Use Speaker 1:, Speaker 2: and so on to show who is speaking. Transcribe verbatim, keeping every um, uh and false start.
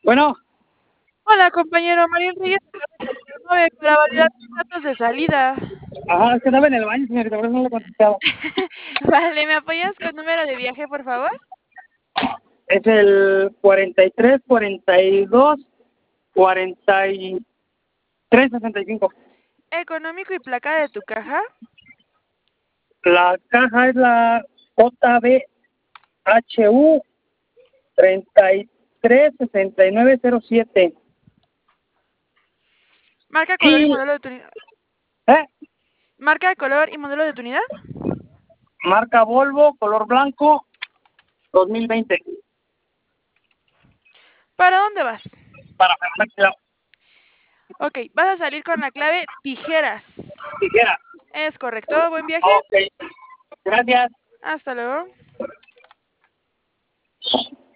Speaker 1: Bueno,
Speaker 2: Hola, compañero Marín Reyes, nueve para validar tus datos de salida.
Speaker 1: ajá, es que estaba en el baño, señorita, por eso no le contestaba.
Speaker 2: Vale, ¿me apoyas con número de viaje, por favor?
Speaker 1: Es el cuarenta y tres, cuarenta y dos, cuarenta y tres, sesenta y cinco.
Speaker 2: Económico y placa de tu caja.
Speaker 1: La caja es la J B H U treinta y tres sesenta y nueve cero siete.
Speaker 2: Marca, color y
Speaker 1: Y,
Speaker 2: modelo de tu unidad.
Speaker 1: ¿eh?
Speaker 2: Marca, color y modelo de tu unidad.
Speaker 1: Marca Volvo, color blanco, dos mil veinte.
Speaker 2: ¿Para dónde vas?
Speaker 1: Para Fernanda
Speaker 2: Ok, vas a salir con la clave tijeras.
Speaker 1: Tijera.
Speaker 2: Es correcto, buen viaje.
Speaker 1: Ok, gracias.
Speaker 2: Hasta luego.